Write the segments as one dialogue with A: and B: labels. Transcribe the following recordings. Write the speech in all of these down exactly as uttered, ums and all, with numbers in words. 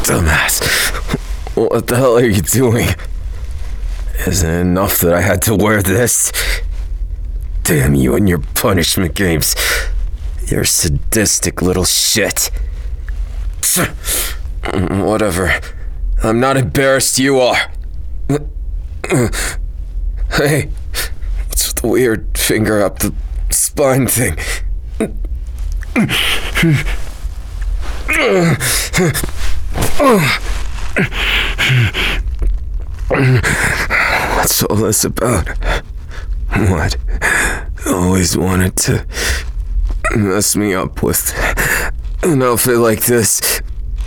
A: Dumbass. What the hell are you doing? Isn't it enough that I had to wear this? Damn you and your punishment games. You're a sadistic little shit. Whatever. I'm not embarrassed, you are. Hey, what's with the weird finger up the spine thing? What's all this about? What? Always wanted to mess me up with an outfit like this.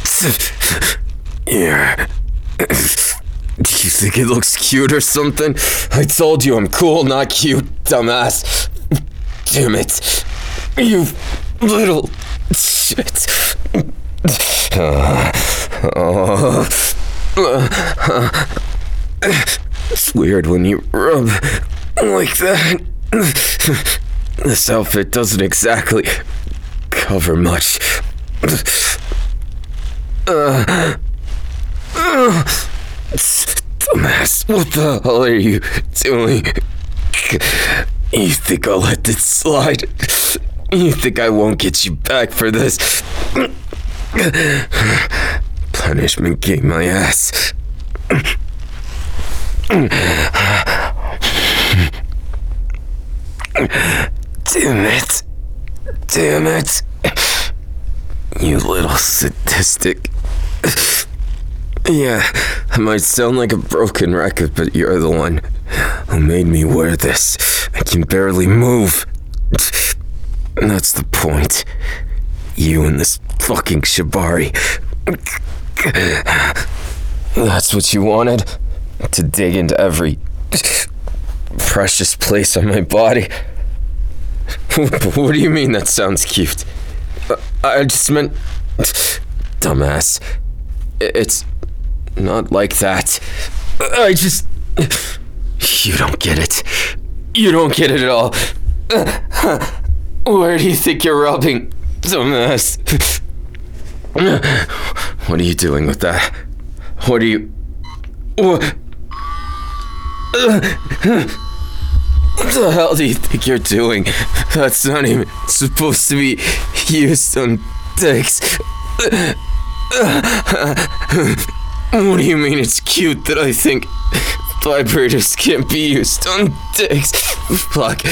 A: Yeah. Do you think it looks cute or something? I told you I'm cool, not cute, dumbass. Damn it. You little shit. Uh, oh. It's weird when you rub like that. This outfit doesn't exactly cover much. Uh, uh, dumbass, what the hell are you doing? You think I'll let this slide? You think I won't get you back for this? Punishment game my ass. Damn it. Damn it. You little sadistic. Yeah, I might sound like a broken record, but you're the one who made me wear this. I can barely move. That's the point. You and this fucking shibari. That's what you wanted? To dig into every precious place on my body? What do you mean that sounds cute? I just meant... Dumbass. It's not like that. I just... You don't get it. You don't get it at all. Where do you think you're rubbing, dumbass? What are you doing with that? What are you... What... What the hell do you think you're doing? That's not even supposed to be used on dicks. What do you mean it's cute that I think vibrators can't be used on dicks? Fuck.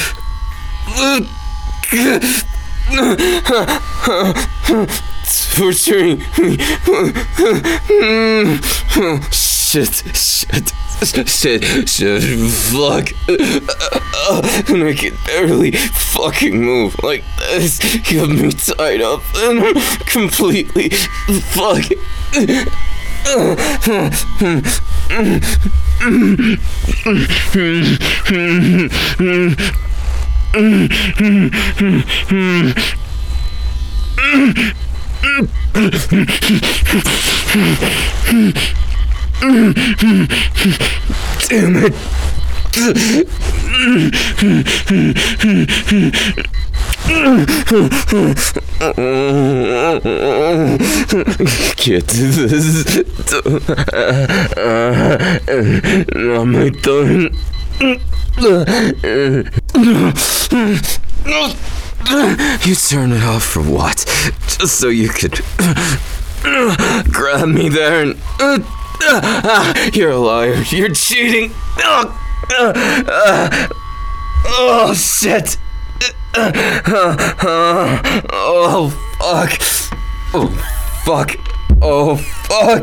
A: Torturing me. Shit, shit, shit, shit, fuck. And I can barely fucking move like this. You have me tied up and I'm completely fuck. Damn it. Can't do this. Not my turn. You turn it off for what? Just so you could grab me there and... You're a liar. You're cheating. Oh, shit. Oh, fuck. Oh, fuck. Oh, fuck.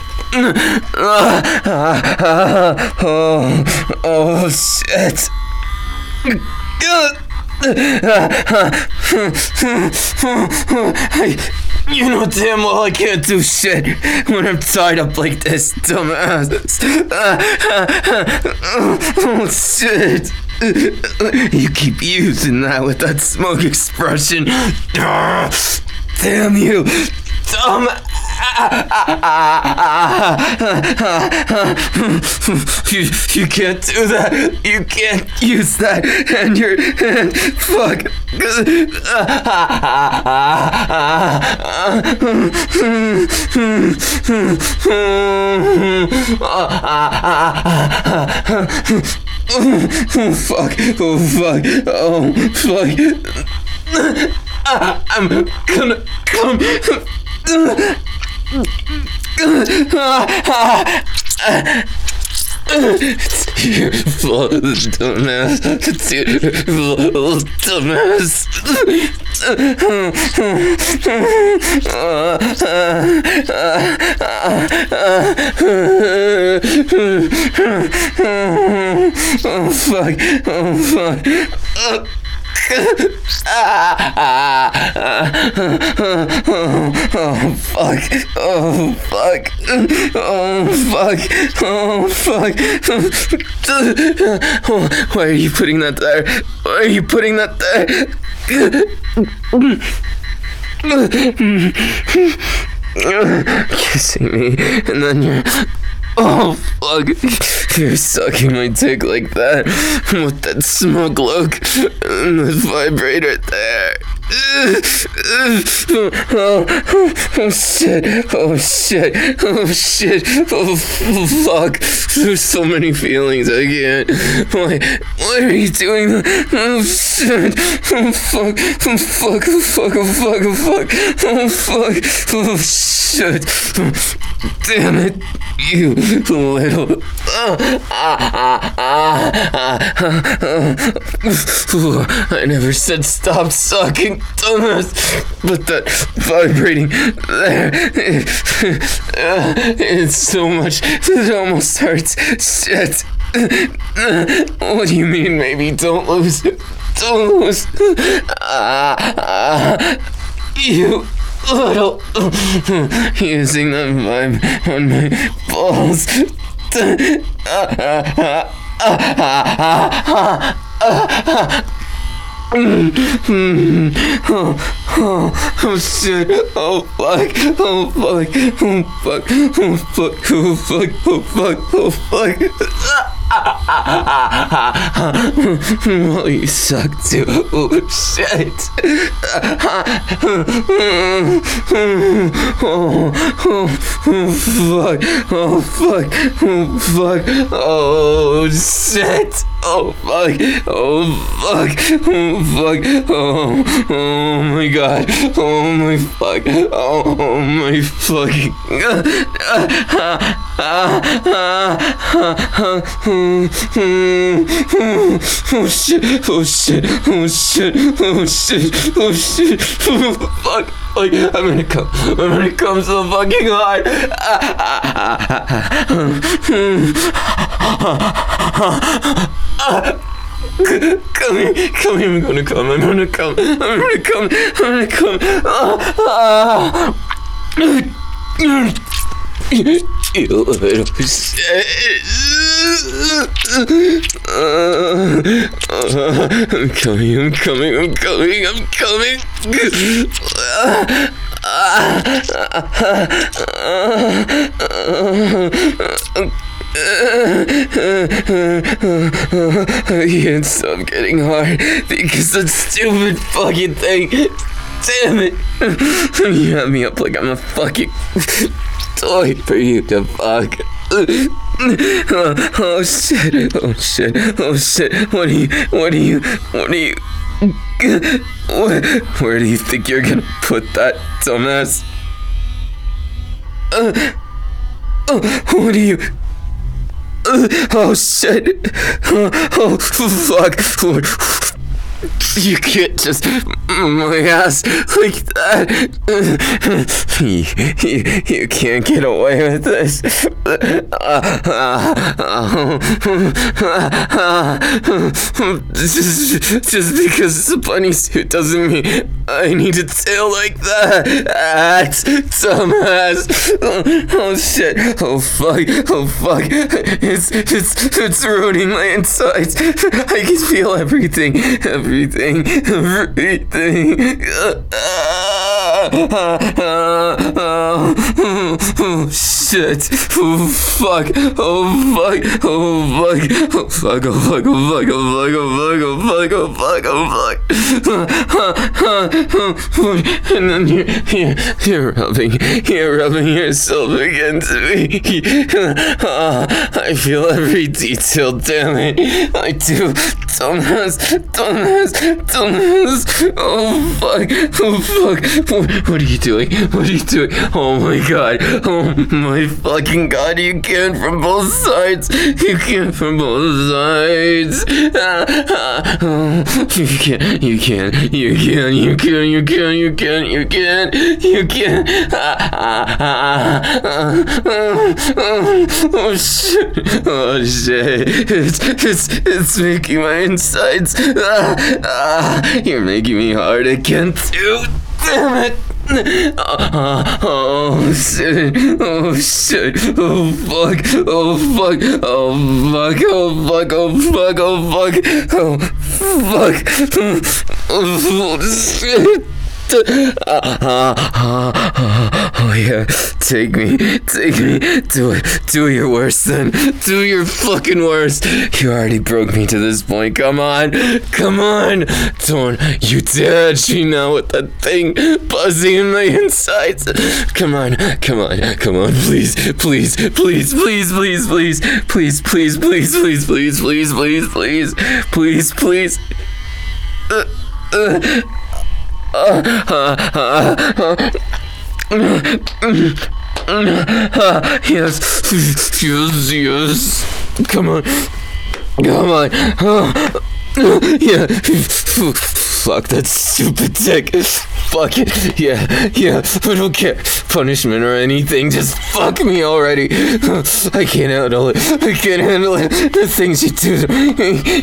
A: Oh, oh, shit. You know damn well I can't do shit when I'm tied up like this, dumbass. Oh, shit. You keep using that with that smug expression. Damn you, dumbass. You, you can't do that. You can't use that. And your hand. Fuck. Oh fuck. Oh fuck. Oh fuck. I'm gonna come. It's your fault, dumbass. It's your fault, dumbass. Oh fuck. Oh fuck. Oh fuck. Oh fuck. Oh fuck. Oh fuck. Why are you putting that there? Why are you putting that there? Kissing me, and then you're. Oh fuck. You're sucking my dick like that with that smug look and the vibrator there. Oh, oh, oh shit. Oh shit. Oh shit. Oh fuck. There's so many feelings I can't. Why why are you doing that? Oh shit. Oh fuck. Oh fuck. Oh fuck. Oh fuck. Oh fuck. Oh fuck. Oh shit. Damn it. You little. I never said stop sucking, dumbass. But that vibrating there, it's so much, it almost hurts. Shit. What do you mean, maybe? Don't lose. Don't lose. You. Little using the vibe on my balls. Oh, oh, oh shit. Oh fuck. Oh fuck. Oh fuck. Oh fuck. Oh fuck. Oh fuck. Oh fuck. Oh, you suck too. Oh shit. Oh, oh, oh fuck. Oh fuck. Oh fuck. Oh shit. Oh fuck. Oh fuck. Oh fuck. Oh, oh my god. Oh my fuck. Oh my fucking. Oh shit, oh shit, oh shit, oh shit, oh shit, oh fuck, like, I'm gonna come, I'm gonna come so fucking hard. Come here, come here, I'm gonna come, I'm gonna come, I'm gonna come, I'm gonna come. You little shit. I'm coming, I'm coming, I'm coming, I'm coming. I can't stop getting hard because that stupid fucking thing. Damn it. You have me up like I'm a fucking toy for you to fuck. Oh, oh shit, oh shit, oh shit, what do you, what do you, what do you, where, where do you think you're gonna put that, dumbass? Uh, oh, what do you, uh, oh shit, oh, oh fuck, you can't just my ass like that. You, you, you can't get away with this. Just, just because it's a bunny suit doesn't mean I need a tail like that. Dumbass. Oh shit. Oh fuck. Oh fuck. It's it's it's ruining my insides. I can feel everything. Everything. Everything. Oh, shit. Oh, fuck. Oh, fuck. Oh, fuck. Oh, fuck. Oh, fuck. Oh, fuck. Oh, fuck. Oh, fuck. Oh, fuck. Oh, fuck. Oh, fuck. And then you're, you're, you're rubbing, you're rubbing yourself against me. I feel every detail, damn it. I do. Dumbass. Dumbass. Dumbass. Oh, fuck. Oh, fuck. What, what are you doing? What are you doing? Oh, my God. Oh, my fucking God. You can from both sides. You can from both sides. Ah, ah, oh, you can. You can. You can. You can. You can. You can. You can. You can. Ah, ah, ah, ah, ah, oh, oh, shit. Oh, shit. It's, it's, it's making my insides. Ah, ah, you're making me hard again, too. Damn it. Oh, oh shit, oh shit, oh fuck, oh fuck, oh fuck, oh fuck, oh fuck, oh fuck, oh fuck, oh shit. Oh yeah, take me, take me, do it, do your worst then, do your fucking worst. You already broke me to this point, come on, come on, don't you dare cheat now with that thing buzzing in my insides. Come on, come on, come on, please, please, please, please, please, please, please, please, please, please, please, please, please, please, please, please. Uh, uh, Uh, uh, uh, uh, uh, yes, yes, yes. Come on, come on. Uh, yeah. Fuck that stupid dick. Fuck it. Yeah, yeah. I don't care. Punishment or anything. Just fuck me already. I can't handle it. I can't handle it. The things you do to me.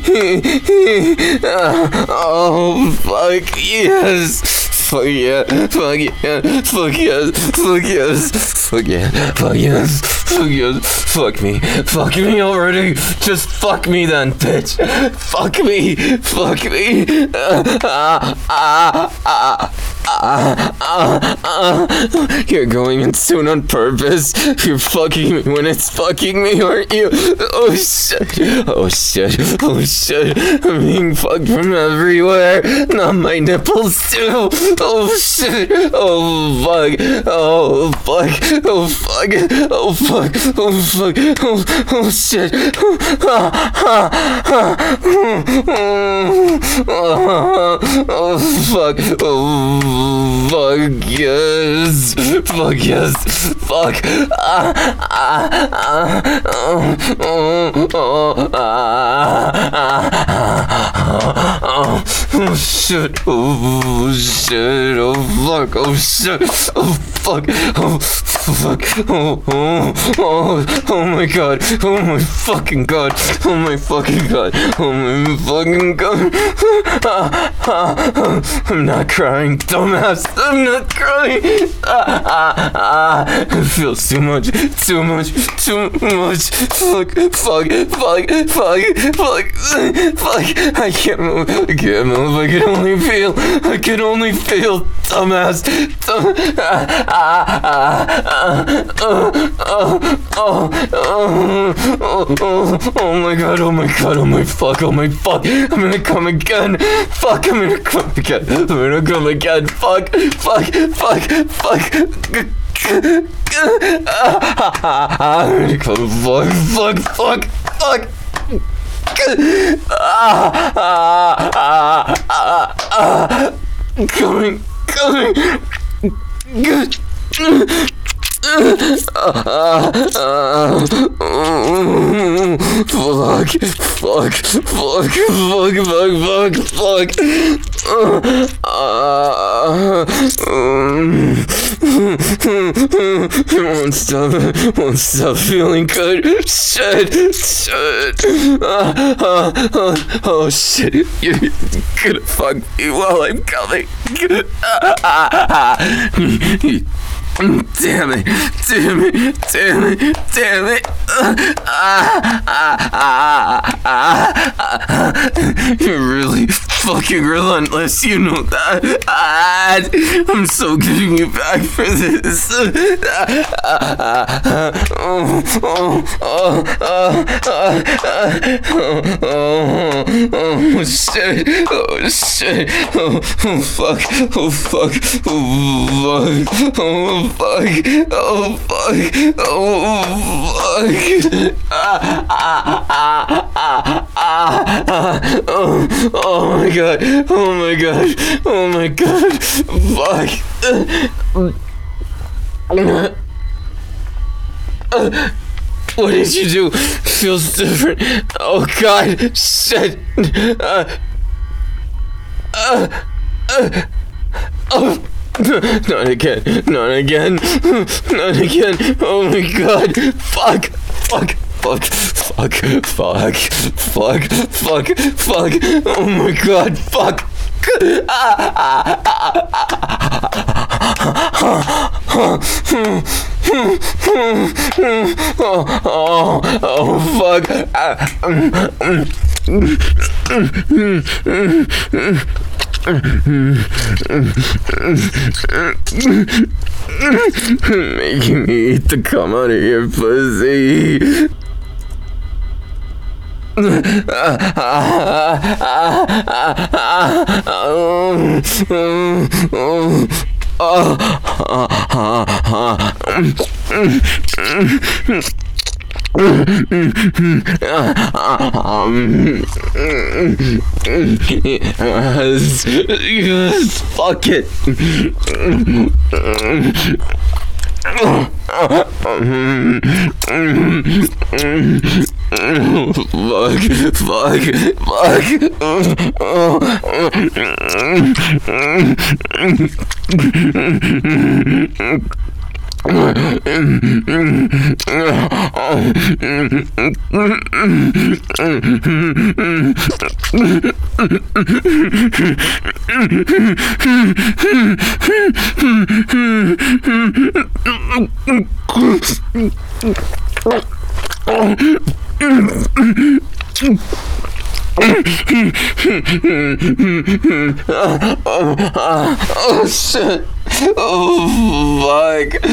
A: Oh, fuck yes. Fuck yeah. Fuck yeah. Fuck yes. Fuck yes. Fuck yeah. Fuck yes. Fuck yes. Fuck me. Fuck me already. Just fuck me then, bitch. Fuck me. Fuck me. Uh, ah, ah, ah. Uh, uh, uh, you're going in soon on purpose. You're fucking me when it's fucking me, aren't you? Oh shit. Oh shit. Oh shit. I'm being fucked from everywhere. Not my nipples too. Oh shit. Oh fuck. Oh fuck. Oh fuck. Oh fuck. Oh fuck. Oh, oh shit. Oh, ah, ah, ah. Oh, oh fuck. Oh. Fuck yes. Fuck yes. Fuck. Ah, ah, ah, oh, oh, oh, ah, ah, ah, oh, shit. Oh, shit. Oh, fuck. Oh, shit. Oh, fuck. Oh, fuck. Oh, oh, oh, oh, my God. Oh, my fucking God. Oh, my fucking God. Oh, my fucking God. Ah, ah, ah. I'm not crying, dumbass. I'm not crying. Ah, ah, ah. It feels too much. Too much. Too much. Fuck. Fuck. Fuck. Fuck. Fuck. Fuck. I can't move. I can't move. I can only feel. I can only feel. Dumbass. Dumb. Ah, ah, ah, ah. Oh, oh, oh, oh, oh, oh, oh my God. Oh my God. Oh my fuck. Oh my fuck. I'm gonna come again. Fuck. I'm gonna come again. I'm gonna come again. Fuck. Fuck. Fuck. Fuck. I'm gonna come. Fuck. Fuck. Fuck. Fuck. Coming. Coming. Good. Fuck. Fuck. Fuck. Fuck. Fuck. Fuck. Fuck. It won't stop. It won't stop feeling good. Shit. Shit. Oh shit. You're gonna fuck me while I'm coming. Damn it, damn it, damn it, damn it. Uh, ah, ah, ah, ah, ah. You're really fucking relentless, you know that. Ah, I'm so getting you back for this. Ah, ah, ah, oh, oh, oh, oh, oh, oh, oh, shit, oh, shit, oh, oh, fuck, oh, fuck, oh, fuck, oh, fuck, oh, fuck, oh, fuck, ah, ah, ah, ah, ah, ah, oh, oh my god, oh my god, oh my god, fuck, uh, what did you do? Feels different. Oh god, shit. Uh, uh, uh, oh, not again, not again, not again. Oh my god, fuck, fuck, fuck, fuck, fuck, fuck, fuck, fuck. Oh my god, fuck. Ah, ah, ah, oh, oh, oh, fuck. Making me eat the cum out of your pussy. Yes, yes, fuck it. Fuck, fuck, fuck. Oh shit. Oh fuck.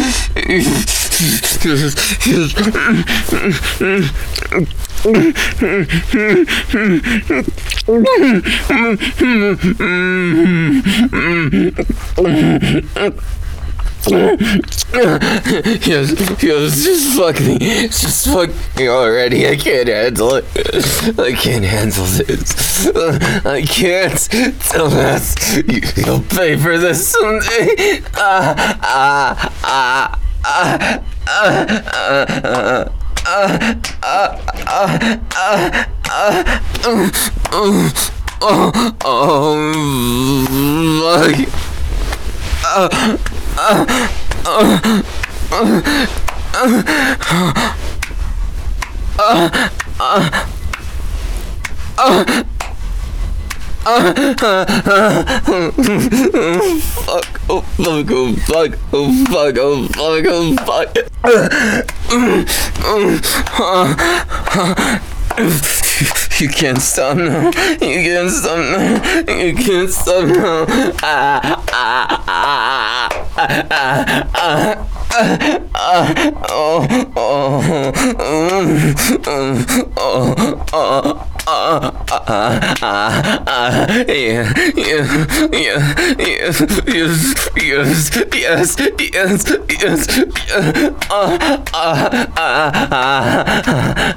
A: Yes, yes, just fuck me. Just fuck me already. I can't handle it. I can't handle this. I can't. Dumbass. You, you'll pay for this someday. Ah, ah, ah, ah, ah, ah, ah, oh, fuck. Uh, uh, uh, fuck, oh fuck, oh fuck, oh fuck, oh fuck, oh fuck. You can't stop now. You can't stop now. You can't stop now. Ah, ah, ah, ah, ah, ah. Uh, oh, oh, oh, oh, oh, yeah, yeah, yeah, yes, yes, yes, yes, yes, yes, uh, uh, uh,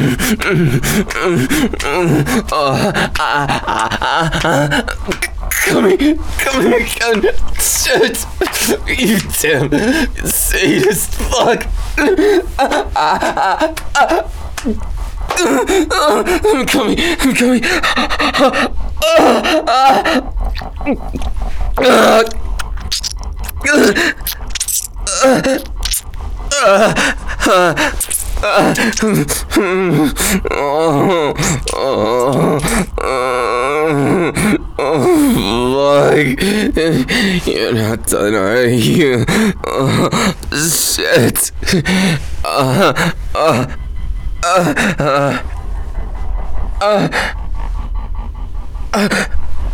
A: uh, come here, come here, come here, shit, you damn sadist fuck. I'm coming, I'm coming. Oh, oh, oh, oh. Oh, fuck. You're not done, are you? Oh, shit. Uh, uh, uh, uh, uh, uh.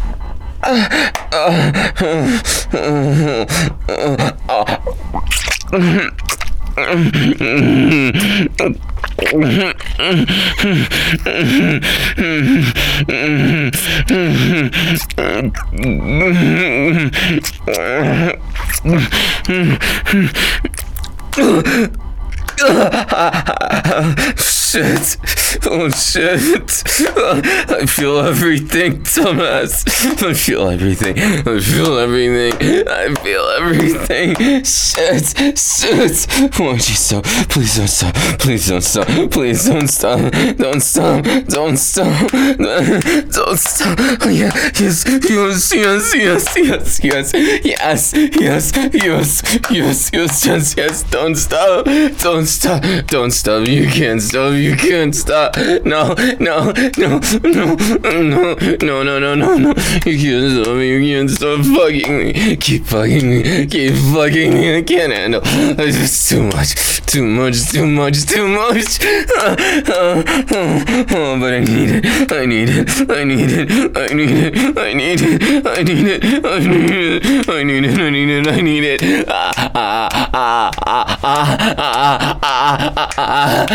A: Shit. Oh shit. I feel everything, dumbass. I feel everything. I feel everything. I feel everything. Shit. Shit. Won't you stop? Please don't stop. Please don't stop. Please don't stop. Don't stop. Don't stop. Don't stop. Oh yeah. Yes. Yes. Yes. Yes. Yes. Yes. Yes. Yes. Yes. Yes. Yes. Yes. Yes. Don't stop. Don't stop. Don't stop. You can't stop. You can't stop. No, no, no, no, no, no, no, no, no, no. You can't stop me. You can't stop fucking me. Keep fucking me. Keep fucking me. I can't handle. It's just too much. Too much. Too much. Too much. Uh, uh, uh, oh, but I need it. I need it. I need it. I need it. I need it. I need it. I need it. I need it. I need it. I need it. Ah, ah, ah, ah, ah, ah, ah,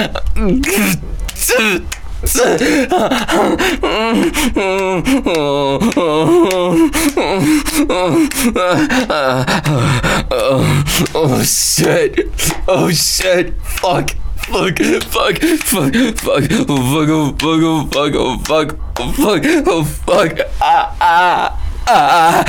A: oh shit. Oh shit. Fuck. Fuck. Fuck. Fuck. Fuck. Oh fuck. Oh fuck. Oh fuck. Oh fuck. Oh fuck. Oh fuck. Ah ah ah.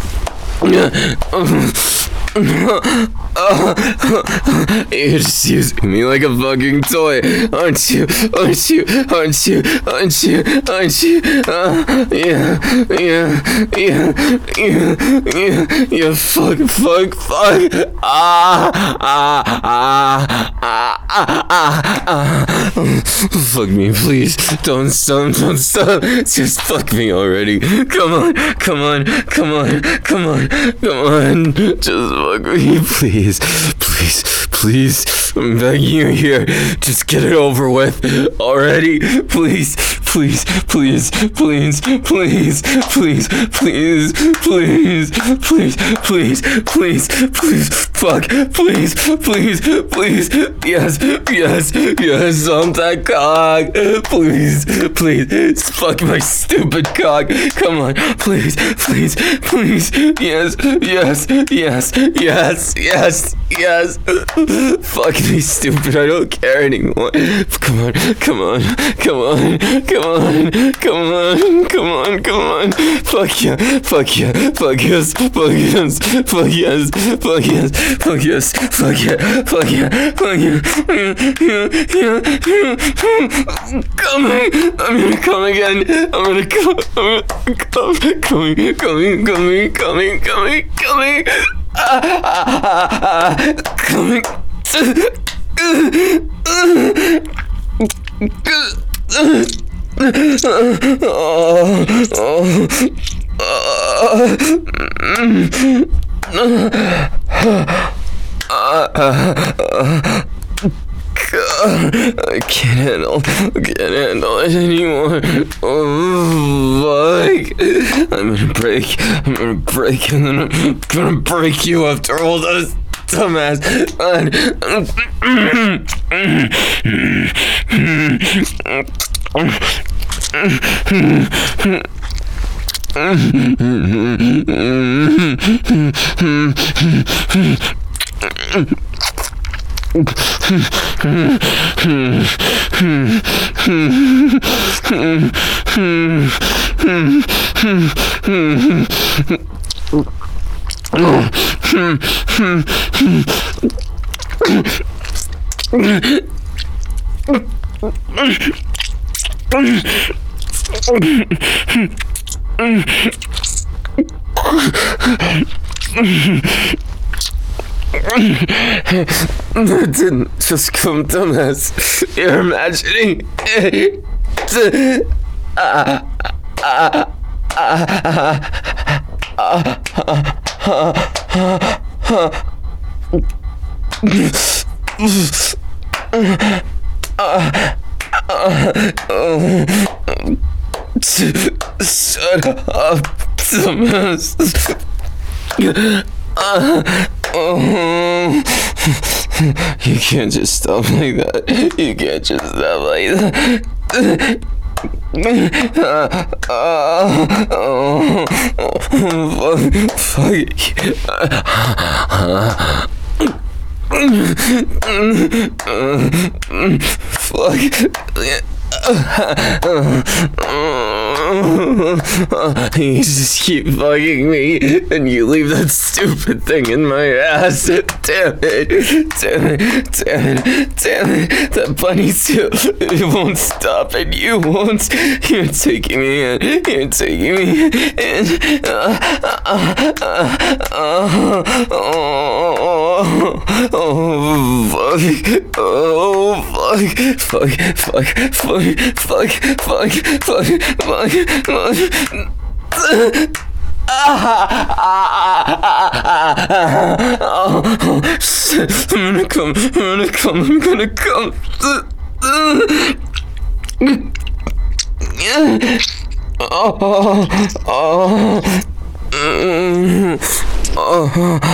A: You're just using me like a fucking toy, aren't you? Aren't you? Aren't you? Aren't you? Aren't you? Uh, yeah, yeah, yeah, yeah, yeah, yeah, fuck, fuck, fuck. Ah, ah, ah, ah, ah, ah, ah. Fuck me, please. Don't stop, don't stop. Just fuck me already. Come on, come on, come on, come on, come on. Just fuck me, please, please, please. I'm begging you here. Just get it over with already. Please, please, please, please, please, please, please, please, please, please, please, please, fuck, please, please, please, yes, yes, yes, on that cock, please, please, fuck my stupid cock, come on, please, please, please, yes, yes, yes, yes, yes, yes, fuck me, stupid, I don't care anymore, come on, come on, come on, come on, come on, come on, come on, fuck yeah, fuck yeah, fuck yes, fuck yes, fuck yes, fuck yes, fuck yes, fuck yeah, fuck yeah, fuck yeah, yeah, yeah, yeah, coming, I'm gonna come again, I'm gonna come, I'm gonna come, coming, coming, coming, coming, coming, coming, ah, ah, ah, ah, coming, I can't handle, I can't handle it anymore. Oh, fuck. I'm gonna break, I'm gonna break, and then I'm gonna break you after all this. Dumbass. That didn't just come, dumbass. You're imagining it. Ah, ah, Shut up, Thomas. You can't just stop like that. You can't just stop like that. Fuck. You just keep fucking me, and you leave that stupid thing in my ass. Damn it, damn it, damn it, damn it. That bunny suit, it won't stop, and you won't. You're taking me in, you're taking me in. Uh, uh, uh, uh, oh, oh, fuck, oh, fuck, fuck, fuck, fuck, fuck, fuck, fuck, fuck, fuck. Oh, shit. I'm gonna come, I'm gonna come, I'm gonna come. Oh, oh, oh,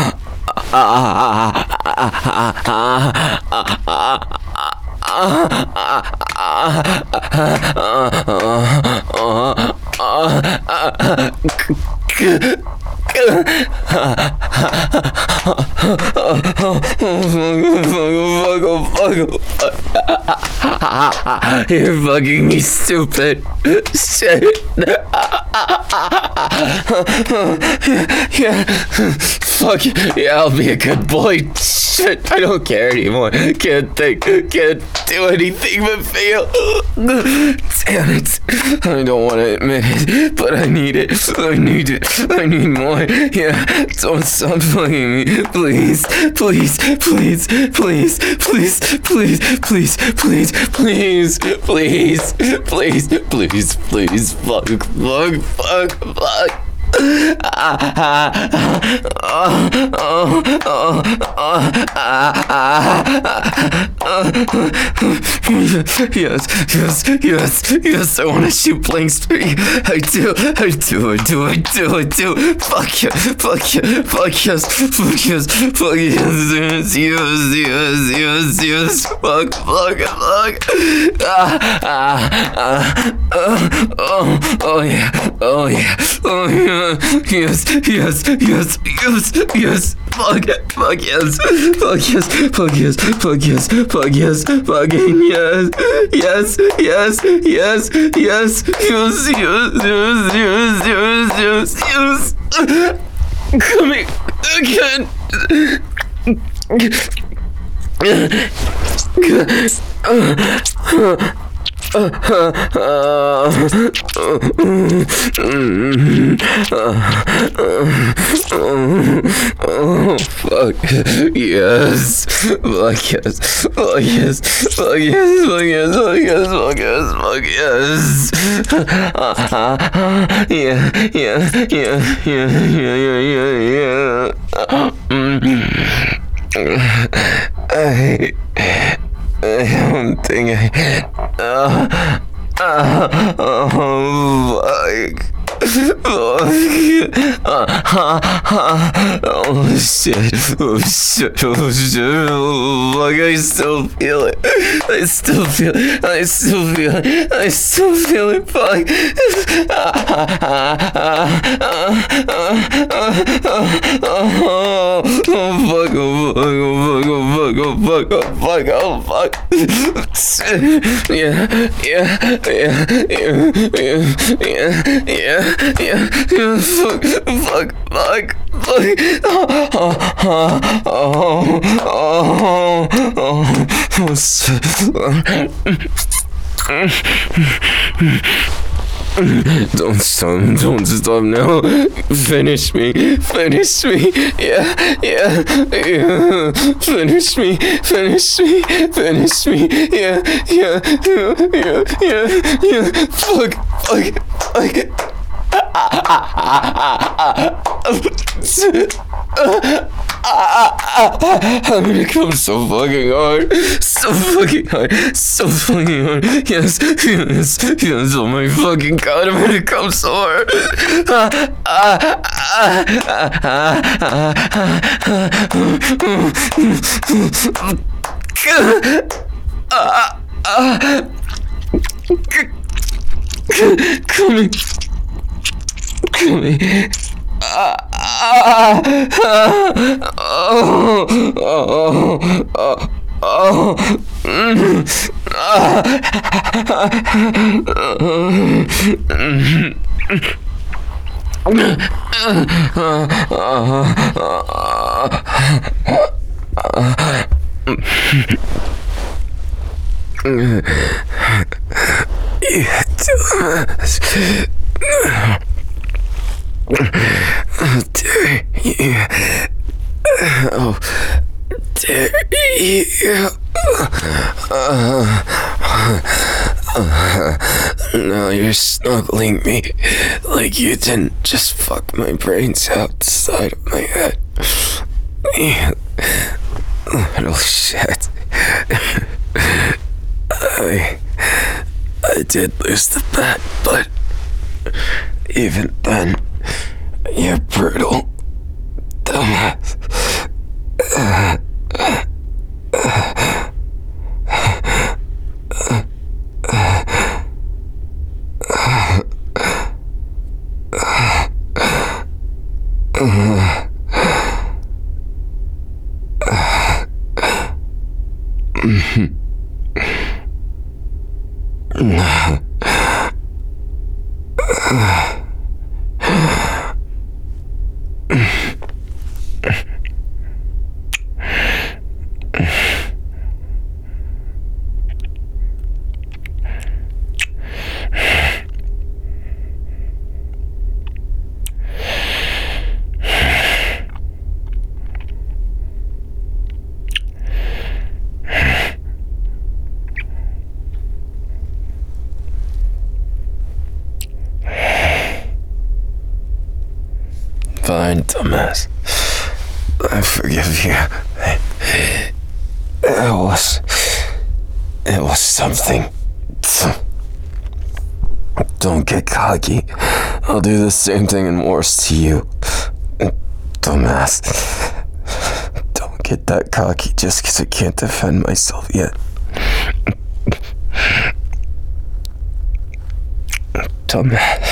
A: You're fucking me, stupid. Shit. Yeah. Fuck. Yeah, I'll be a good boy. Shit. I don't care anymore. Can't think. Can't do anything but fail. Damn it. I don't want to admit it, but I need it. I need it. I need more. Yeah. Don't stop fucking me. Please. Please. Please. Please. Please. Please. Please. Please. Please. Please. Please. Please. Please. Fuck. Fuck. Fuck. Fuck. Yes, yes, yes, yes, I want to shoot blanks. I do, I do, I do, I do, I do. Fuck you, fuck you, fuck yes, fuck yes, fuck yes, yes, yes, yes, yes, yes, fuck, fuck, fuck. Ah, ah, ah, ah, oh, oh yeah, oh yeah, oh yeah. Yes, yes, yes, yes, yes, fuck, fuck yes, fuck yes, fuck yes, fuck yes, fuck yes, fucking yes, yes, yes, yes, yes, yes, yes, yes, yes, yes, yes, coming again. Uh, uh, uh, oh, fuck. Yes. Fuck yes. Fuck yes. Fuck yes. Fuck yes. Fuck yes. Fuck yes. Fuck yes. Uh, uh, uh, yeah. Yeah. Yeah. Yeah. Yeah. Yeah. Yeah. Yeah. I. I don't think I. Uh, uh, oh, fuck. Fuck. Uh, uh, uh, oh, shit. Oh, shit. Oh, shit. Oh, fuck. I still feel it. I still feel it. I still feel it. I still feel it. Fuck. Uh, uh, uh, uh, uh, uh, uh, oh, fuck. Oh, fuck. Oh, fuck. Oh, fuck. Oh, fuck. Oh, fuck. Yeah. Yeah. Yeah. Yeah. Yeah. Yeah. Yeah. Yeah, yeah, fuck, fuck, fuck, fuck. Oh, oh, oh, oh, oh, oh, shit. Don't stop, don't stop now. Finish me, finish me. Yeah, yeah, yeah. Finish me, finish me, finish me. Yeah, yeah, yeah, yeah, yeah, yeah. Fuck, fuck, fuck. I'm gonna come so fucking hard. So fucking hard. So fucking hard. Yes, yes, yes. Oh my fucking god, I'm gonna come so hard. Coming. Coming. Ah, ah, ah, oh, oh, oh, oh, mm, ah, you dumbass. How dare you? How dare you? Now you're snuggling me like you didn't just fuck my brains out the side of my head. You little shit. I, I did lose the bet, but even then, you're brutal, dumbass. Uh, uh, uh, Fine, dumbass. I forgive you. It was... It was something. Don't get cocky. I'll do the same thing and worse to you. Dumbass. Don't get that cocky just because I can't defend myself yet. Dumbass.